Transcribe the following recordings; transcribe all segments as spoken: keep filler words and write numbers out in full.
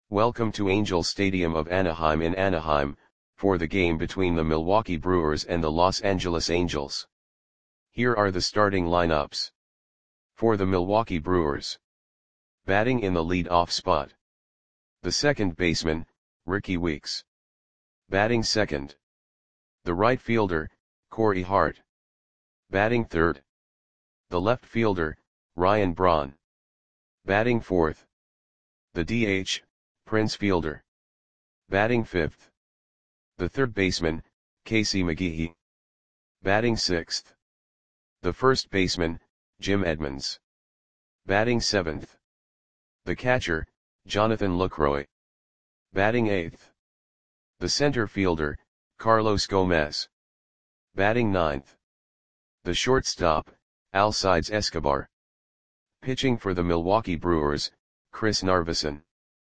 Welcome to Angel Stadium of Anaheim in Anaheim, for the game between the Milwaukee Brewers and the Los Angeles Angels. Here are the starting lineups. For the Milwaukee Brewers. Batting in the lead-off spot. The second baseman, Rickie Weeks. Batting second. The right fielder, Corey Hart. Batting third. The left fielder, Ryan Braun. Batting fourth. The D H, Prince Fielder. Batting fifth. The third baseman, Casey McGehee. Batting sixth. The first baseman, Jim Edmonds. Batting seventh. The catcher, Jonathan Lucroy. Batting eighth. The center fielder, Carlos Gomez. Batting ninth. The shortstop, Alcides Escobar. Pitching for the Milwaukee Brewers, Chris Narveson.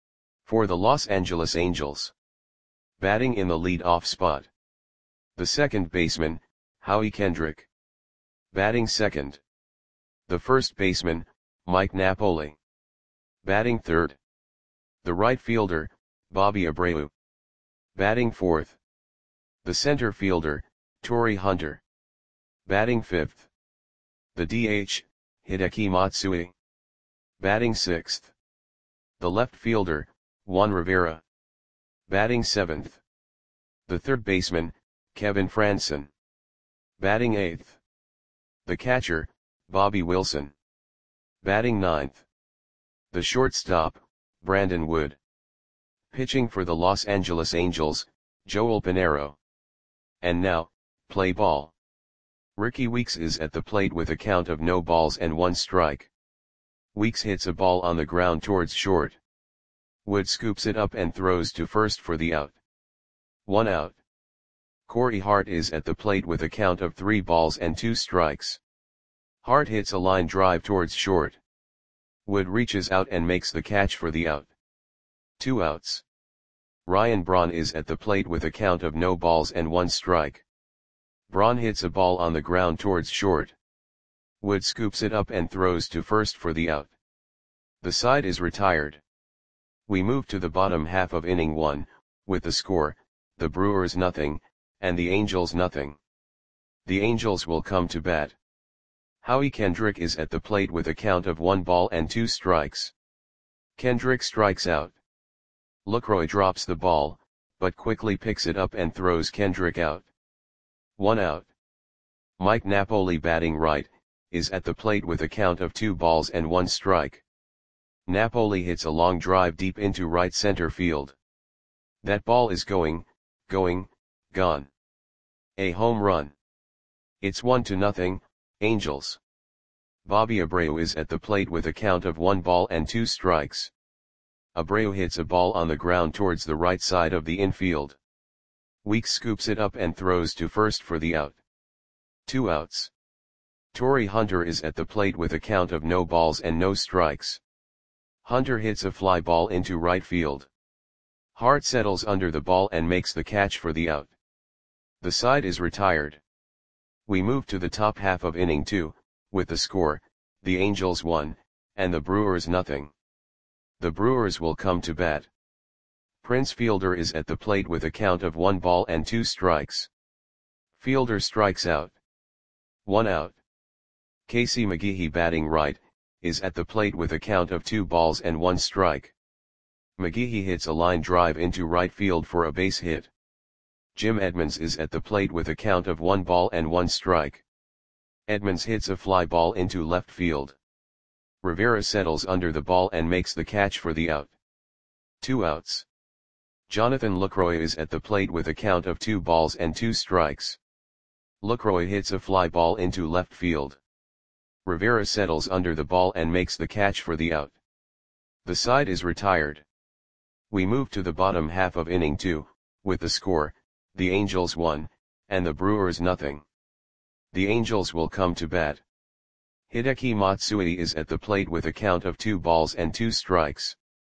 For the Los Angeles Angels. Batting in the lead-off spot. The second baseman, Howie Kendrick. Batting second. The first baseman, Mike Napoli. Batting third. The right fielder, Bobby Abreu. Batting fourth. The center fielder, Torii Hunter. Batting fifth. The D H, Hideki Matsui. Batting sixth. The left fielder, Juan Rivera. Batting seventh. The third baseman, Kevin Frandsen. Batting eighth. The catcher, Bobby Wilson. Batting ninth. The shortstop, Brandon Wood. Pitching for the Los Angeles Angels, Joel Pinheiro. And now, play ball. Rickie Weeks is at the plate with a count of no balls and one strike. Weeks hits a ball on the ground towards short. Wood scoops it up and throws to first for the out. One out. Corey Hart is at the plate with a count of three balls and two strikes. Hart hits a line drive towards short. Wood reaches out and makes the catch for the out. Two outs. Ryan Braun is at the plate with a count of no balls and one strike. Braun hits a ball on the ground towards short. Wood scoops it up and throws to first for the out. The side is retired. We move to the bottom half of inning one, with the score, the Brewers nothing, and the Angels nothing. The Angels will come to bat. Howie Kendrick is at the plate with a count of one ball and two strikes. Kendrick strikes out. Lucroy drops the ball, but quickly picks it up and throws Kendrick out. One out. Mike Napoli, batting right, is at the plate with a count of two balls and one strike. Napoli hits a long drive deep into right center field. That ball is going, going, gone. A home run. It's one to nothing, Angels. Bobby Abreu is at the plate with a count of one ball and two strikes. Abreu hits a ball on the ground towards the right side of the infield. Weeks scoops it up and throws to first for the out. Two outs. Torii Hunter is at the plate with a count of no balls and no strikes. Hunter hits a fly ball into right field. Hart settles under the ball and makes the catch for the out. The side is retired. We move to the top half of inning two, with the score, the Angels one, and the Brewers nothing. The Brewers will come to bat. Prince Fielder is at the plate with a count of one ball and two strikes. Fielder strikes out. One out. Casey McGehee, batting right, is at the plate with a count of two balls and one strike. McGehee hits a line drive into right field for a base hit. Jim Edmonds is at the plate with a count of one ball and one strike. Edmonds hits a fly ball into left field. Rivera settles under the ball and makes the catch for the out. Two outs. Jonathan Lucroy is at the plate with a count of two balls and two strikes. Lucroy hits a fly ball into left field. Rivera settles under the ball and makes the catch for the out. The side is retired. We move to the bottom half of inning two, with the score, the Angels one, and the Brewers nothing. The Angels will come to bat. Hideki Matsui is at the plate with a count of two balls and two strikes.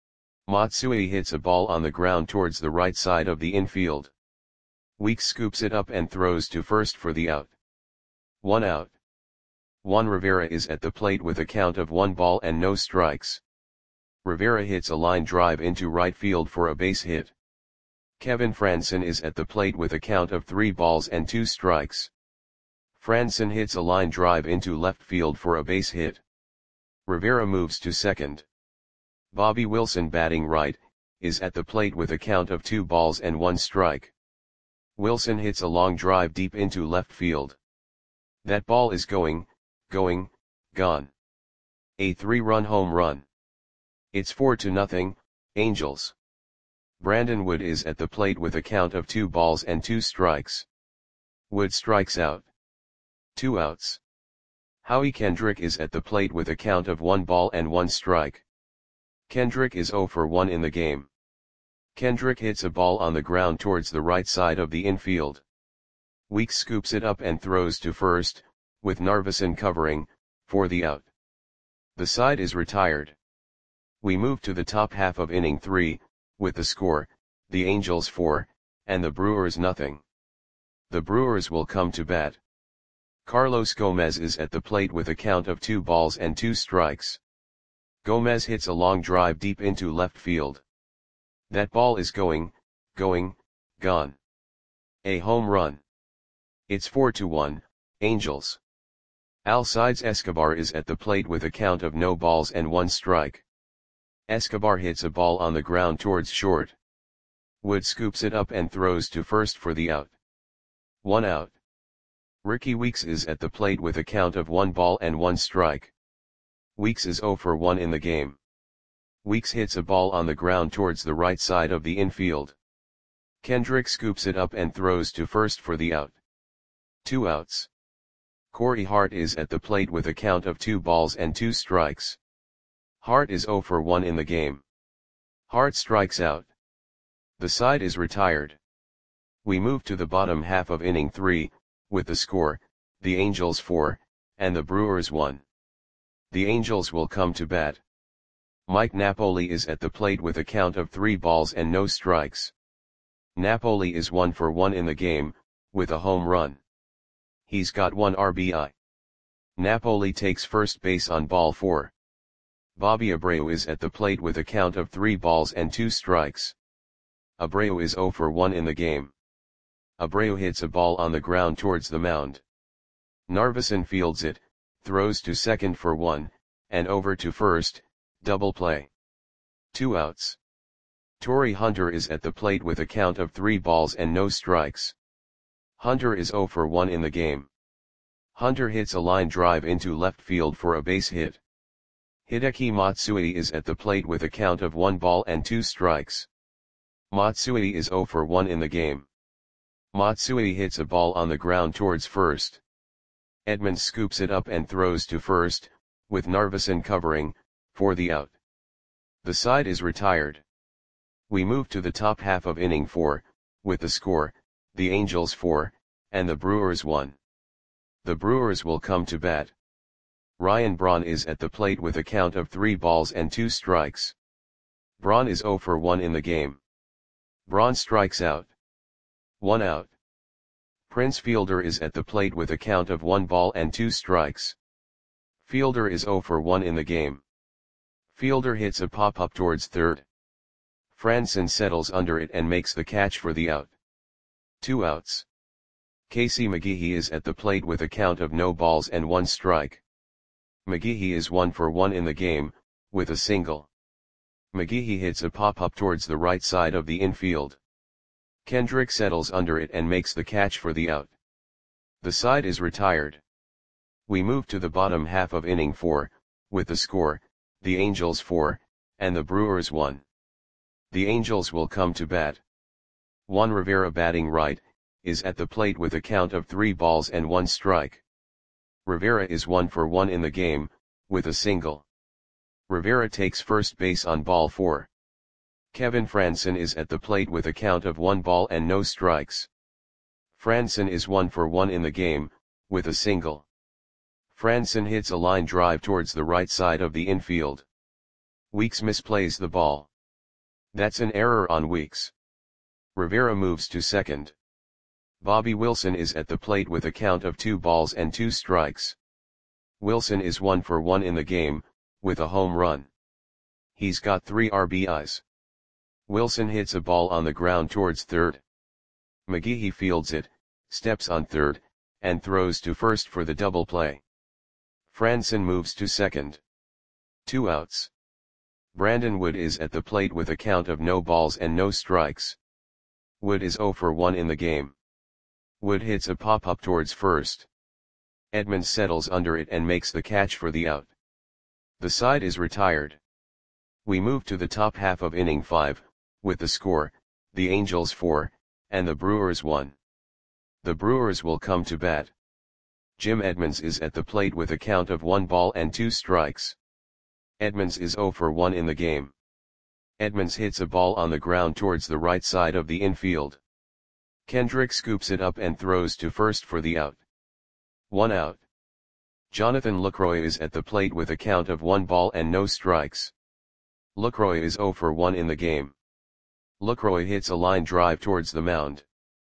Matsui hits a ball on the ground towards the right side of the infield. Weeks scoops it up and throws to first for the out. One out. Juan Rivera is at the plate with a count of one ball and no strikes. Rivera hits a line drive into right field for a base hit. Kevin Frandsen is at the plate with a count of three balls and two strikes. Frandsen hits a line drive into left field for a base hit. Rivera moves to second. Bobby Wilson, batting right, is at the plate with a count of two balls and one strike. Wilson hits a long drive deep into left field. That ball is going, going, gone. A three-run home run. It's four to nothing, Angels. Brandon Wood is at the plate with a count of two balls and two strikes. Wood strikes out. Two outs. Howie Kendrick is at the plate with a count of one ball and one strike. Kendrick is zero for one in the game. Kendrick hits a ball on the ground towards the right side of the infield. Weeks scoops it up and throws to first, with Narveson covering, for the out. The side is retired. We move to the top half of inning three, with the score, the Angels four, and the Brewers nothing. The Brewers will come to bat. Carlos Gomez is at the plate with a count of two balls and two strikes. Gomez hits a long drive deep into left field. That ball is going, going, gone. A home run. It's four to one, Angels. Alcides Escobar is at the plate with a count of no balls and one strike. Escobar hits a ball on the ground towards short. Wood scoops it up and throws to first for the out. One out. Ricky Weeks is at the plate with a count of one ball and one strike. Weeks is zero for one in the game. Weeks hits a ball on the ground towards the right side of the infield. Kendrick scoops it up and throws to first for the out. Two outs. Corey Hart is at the plate with a count of two balls and two strikes. Hart is zero for one in the game. Hart strikes out. The side is retired. We move to the bottom half of inning three, with the score, the Angels four, and the Brewers one. The Angels will come to bat. Mike Napoli is at the plate with a count of three balls and no strikes. Napoli is one for one in the game, with a home run. He's got one R B I. Napoli takes first base on ball four. Bobby Abreu is at the plate with a count of three balls and two strikes. Abreu is zero for one in the game. Abreu hits a ball on the ground towards the mound. Narveson fields it, throws to second for one, and over to first, double play. Two outs. Torrey Hunter is at the plate with a count of three balls and no strikes. Hunter is zero for one in the game. Hunter hits a line drive into left field for a base hit. Hideki Matsui is at the plate with a count of one ball and two strikes. Matsui is zero for one in the game. Matsui hits a ball on the ground towards first. Edmonds scoops it up and throws to first, with Narveson covering, for the out. The side is retired. We move to the top half of inning four, with the score, the Angels four, and the Brewers one. The Brewers will come to bat. Ryan Braun is at the plate with a count of three balls and two strikes. Braun is zero for one in the game. Braun strikes out. One out. Prince Fielder is at the plate with a count of one ball and two strikes. Fielder is zero for one in the game. Fielder hits a pop-up towards third. Frandsen settles under it and makes the catch for the out. Two outs. Casey McGehee is at the plate with a count of no balls and one strike. McGehee is one for one in the game, with a single. McGehee hits a pop-up towards the right side of the infield. Kendrick settles under it and makes the catch for the out. The side is retired. We move to the bottom half of inning four, with the score, the Angels four, and the Brewers one. The Angels will come to bat. Juan Rivera, batting right, is at the plate with a count of three balls and one strike. Rivera is one for one in the game, with a single. Rivera takes first base on ball four. Kevin Frandsen is at the plate with a count of one ball and no strikes. Frandsen is one for one in the game, with a single. Frandsen hits a line drive towards the right side of the infield. Weeks misplays the ball. That's an error on Weeks. Rivera moves to second. Bobby Wilson is at the plate with a count of two balls and two strikes. Wilson is one for one in the game, with a home run. He's got three R B Is. Wilson hits a ball on the ground towards third. McGehee fields it, steps on third, and throws to first for the double play. Franson moves to second. Two outs. Brandon Wood is at the plate with a count of no balls and no strikes. Wood is oh for one in the game. Wood hits a pop-up towards first. Edmonds settles under it and makes the catch for the out. The side is retired. We move to the top half of inning five, with the score, the Angels four, and the Brewers one. The Brewers will come to bat. Jim Edmonds is at the plate with a count of one ball and two strikes. Edmonds is oh for one in the game. Edmonds hits a ball on the ground towards the right side of the infield. Kendrick scoops it up and throws to first for the out. One out. Jonathan Lucroy is at the plate with a count of one ball and no strikes. Lucroy is oh for one in the game. Lucroy hits a line drive towards the mound.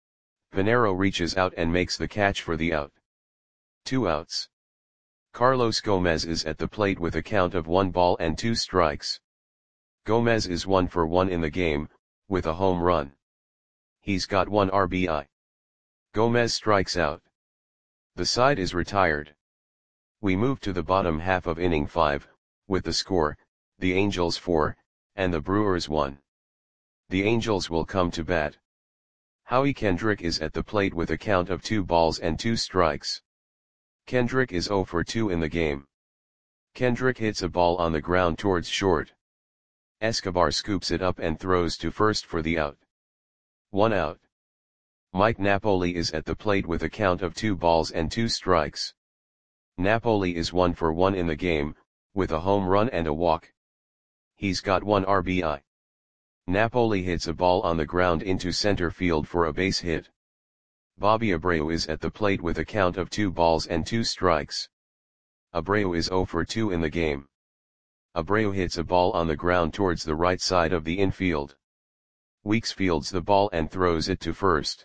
Pinero reaches out and makes the catch for the out. Two outs. Carlos Gomez is at the plate with a count of one ball and two strikes. Gomez is one for one in the game, with a home run. He's got one R B I. Gomez strikes out. The side is retired. We move to the bottom half of inning five, with the score, the Angels four, and the Brewers one. The Angels will come to bat. Howie Kendrick is at the plate with a count of two balls and two strikes. Kendrick is oh for two in the game. Kendrick hits a ball on the ground towards short. Escobar scoops it up and throws to first for the out. One out. Mike Napoli is at the plate with a count of two balls and two strikes. Napoli is one for one in the game, with a home run and a walk. He's got one R B I. Napoli hits a ball on the ground into center field for a base hit. Bobby Abreu is at the plate with a count of two balls and two strikes. Abreu is oh for two in the game. Abreu hits a ball on the ground towards the right side of the infield. Weeks fields the ball and throws it to first.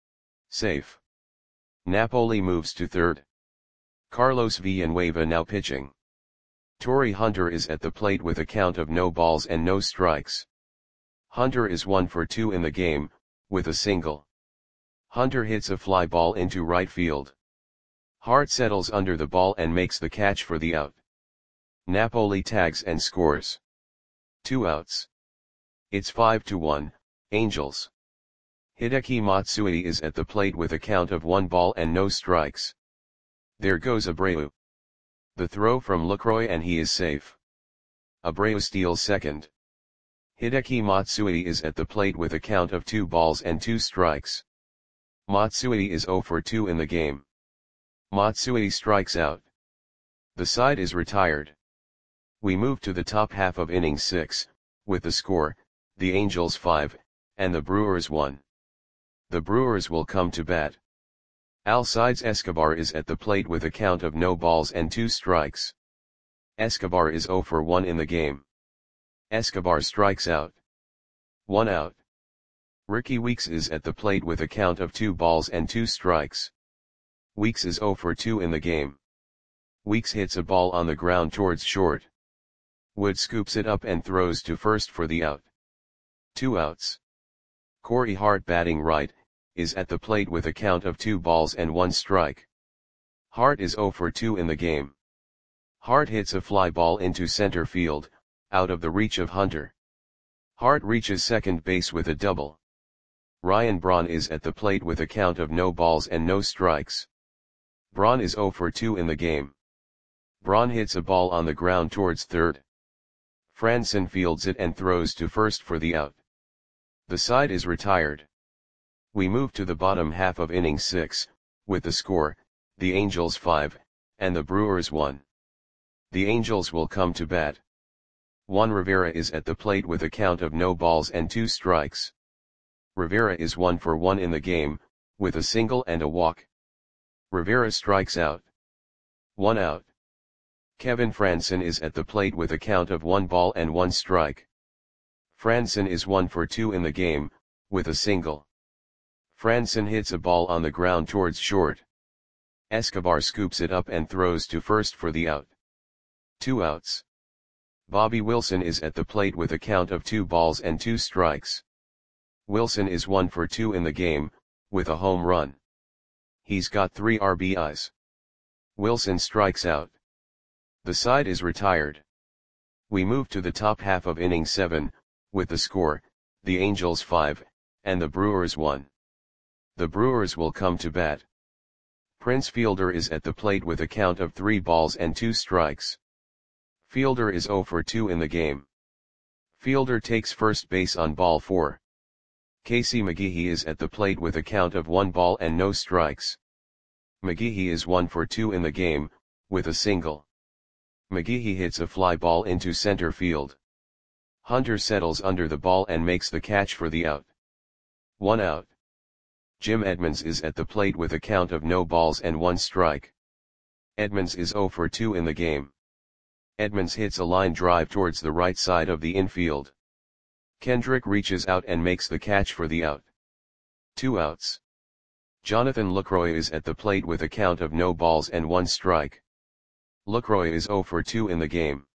Safe. Napoli moves to third. Carlos Villanueva now pitching. Torrey Hunter is at the plate with a count of no balls and no strikes. Hunter is one for two in the game, with a single. Hunter hits a fly ball into right field. Hart settles under the ball and makes the catch for the out. Napoli tags and scores. Two outs. It's five to one, Angels. Hideki Matsui is at the plate with a count of one ball and no strikes. There goes Abreu. The throw from Lucroy and he is safe. Abreu steals second. Hideki Matsui is at the plate with a count of two balls and two strikes. Matsui is oh for two in the game. Matsui strikes out. The side is retired. We move to the top half of inning six, with the score, the Angels five, and the Brewers one. The Brewers will come to bat. Alcides Escobar is at the plate with a count of no balls and two strikes. Escobar is oh for one in the game. Escobar strikes out. One out. Ricky Weeks is at the plate with a count of two balls and two strikes. Weeks is oh for two in the game. Weeks hits a ball on the ground towards short. Wood scoops it up and throws to first for the out. Two outs. Corey Hart batting right, is at the plate with a count of two balls and one strike. Hart is oh for two in the game. Hart hits a fly ball into center field, out of the reach of Hunter. Hart reaches second base with a double. Ryan Braun is at the plate with a count of no balls and no strikes. Braun is oh for two in the game. Braun hits a ball on the ground towards third. Franson fields it and throws to first for the out. The side is retired. We move to the bottom half of inning six, with the score, the Angels five, and the Brewers one. The Angels will come to bat. Juan Rivera is at the plate with a count of no balls and two strikes. Rivera is one for one in the game, with a single and a walk. Rivera strikes out. One out. Kevin Franson is at the plate with a count of one ball and one strike. Franson is one for two in the game, with a single. Franson hits a ball on the ground towards short. Escobar scoops it up and throws to first for the out. Two outs. Bobby Wilson is at the plate with a count of two balls and two strikes. Wilson is one for two in the game, with a home run. He's got three R B Is. Wilson strikes out. The side is retired. We move to the top half of inning seven, with the score, the Angels five, and the Brewers one. The Brewers will come to bat. Prince Fielder is at the plate with a count of three balls and two strikes. Fielder is zero for two in the game. Fielder takes first base on ball four. Casey McGehee is at the plate with a count of one ball and no strikes. McGehee is one for two in the game, with a single. McGehee hits a fly ball into center field. Hunter settles under the ball and makes the catch for the out. One out. Jim Edmonds is at the plate with a count of no balls and one strike. Edmonds is zero for two in the game. Edmonds hits a line drive towards the right side of the infield. Kendrick reaches out and makes the catch for the out. Two outs. Jonathan Lucroy is at the plate with a count of no balls and one strike. Lucroy is zero for two in the game.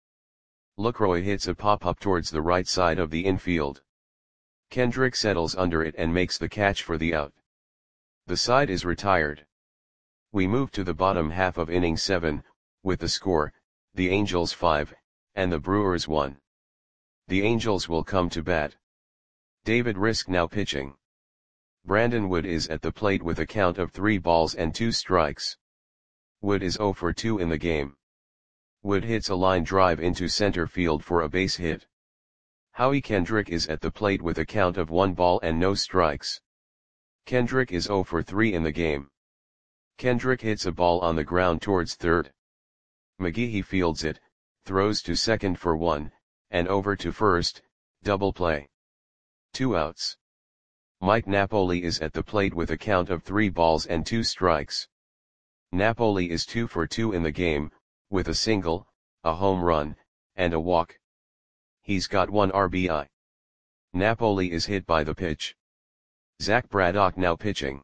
Lucroy hits a pop-up towards the right side of the infield. Kendrick settles under it and makes the catch for the out. The side is retired. We move to the bottom half of inning seven, with the score, the Angels five, and the Brewers one. The Angels will come to bat. David Risk now pitching. Brandon Wood is at the plate with a count of three balls and two strikes. Wood is zero for two in the game. Wood hits a line drive into center field for a base hit. Howie Kendrick is at the plate with a count of one ball and no strikes. Kendrick is zero for three in the game. Kendrick hits a ball on the ground towards third. McGehee fields it, throws to second for one, and over to first, double play. Two outs. Mike Napoli is at the plate with a count of three balls and two strikes. Napoli is two for two in the game, with a single, a home run, and a walk. He's got one R B I. Napoli is hit by the pitch. Zach Braddock now pitching.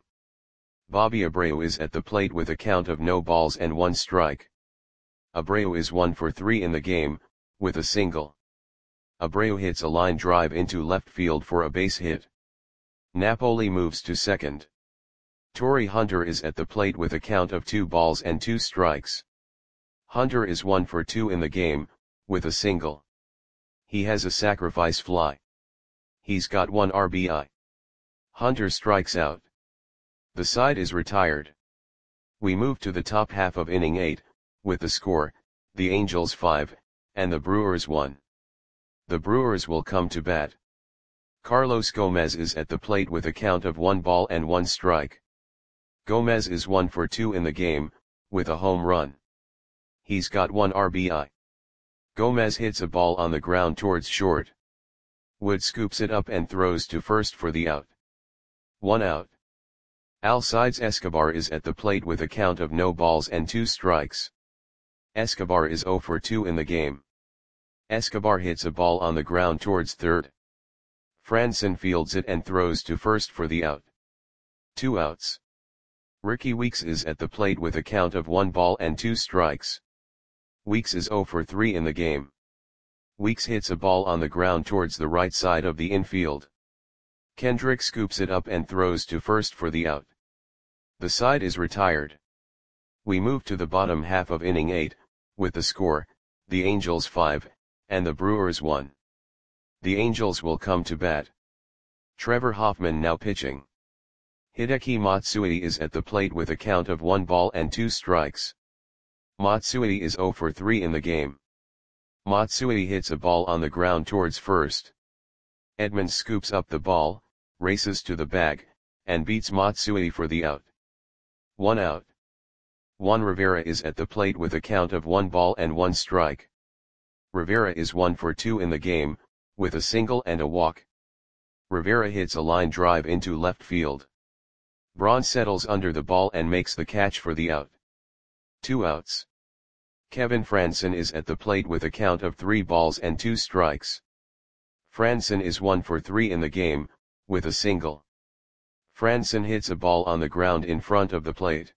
Bobby Abreu is at the plate with a count of no balls and one strike. Abreu is one for three in the game, with a single. Abreu hits a line drive into left field for a base hit. Napoli moves to second. Torrey Hunter is at the plate with a count of two balls and two strikes. Hunter is one for two in the game, with a single. He has a sacrifice fly. He's got one R B I. Hunter strikes out. The side is retired. We move to the top half of inning eight, with the score, the Angels five, and the Brewers one. The Brewers will come to bat. Carlos Gomez is at the plate with a count of one ball and one strike. Gomez is one for two in the game, with a home run. He's got one R B I. Gomez hits a ball on the ground towards short. Wood scoops it up and throws to first for the out. One out. Alcides Escobar is at the plate with a count of no balls and two strikes. Escobar is zero for two in the game. Escobar hits a ball on the ground towards third. Franson fields it and throws to first for the out. Two outs. Ricky Weeks is at the plate with a count of one ball and two strikes. Weeks is zero for three in the game. Weeks hits a ball on the ground towards the right side of the infield. Kendrick scoops it up and throws to first for the out. The side is retired. We move to the bottom half of inning eight, with the score, the Angels five, and the Brewers one. The Angels will come to bat. Trevor Hoffman now pitching. Hideki Matsui is at the plate with a count of one ball and two strikes. Matsui is zero for three in the game. Matsui hits a ball on the ground towards first. Edmonds scoops up the ball, races to the bag, and beats Matsui for the out. One out. Juan Rivera is at the plate with a count of one ball and one strike. Rivera is one for two in the game, with a single and a walk. Rivera hits a line drive into left field. Braun settles under the ball and makes the catch for the out. Two outs. Kevin Franson is at the plate with a count of three balls and two strikes. Franson is one for three in the game, with a single. Franson hits a ball on the ground in front of the plate.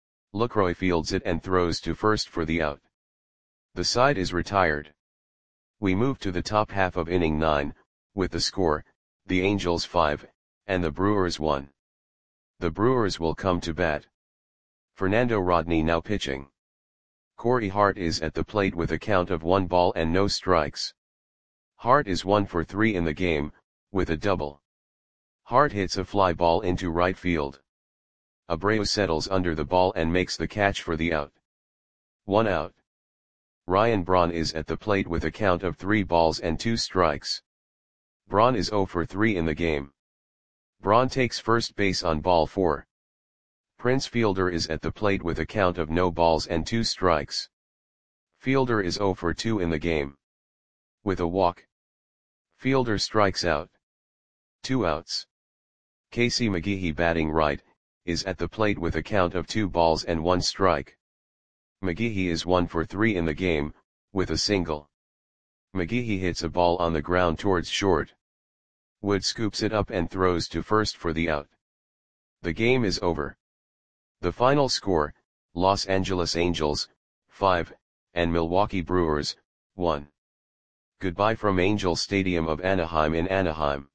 Lucroy fields it and throws to first for the out. The side is retired. We move to the top half of inning nine, with the score, the Angels five, and the Brewers one. The Brewers will come to bat. Fernando Rodney now pitching. Corey Hart is at the plate with a count of one ball and no strikes. Hart is one for three in the game, with a double. Hart hits a fly ball into right field. Abreu settles under the ball and makes the catch for the out. One out. Ryan Braun is at the plate with a count of three balls and two strikes. Braun is zero for three in the game. Braun takes first base on ball four. Prince Fielder is at the plate with a count of no balls and two strikes. Fielder is zero for two in the game. With a walk, Fielder strikes out. Two outs. Casey McGehee, batting right, is at the plate with a count of two balls and one strike. McGehee is one for three in the game, with a single. McGehee hits a ball on the ground towards short. Wood scoops it up and throws to first for the out. The game is over. The final score, Los Angeles Angels, five, and Milwaukee Brewers, one. Goodbye from Angel Stadium of Anaheim in Anaheim.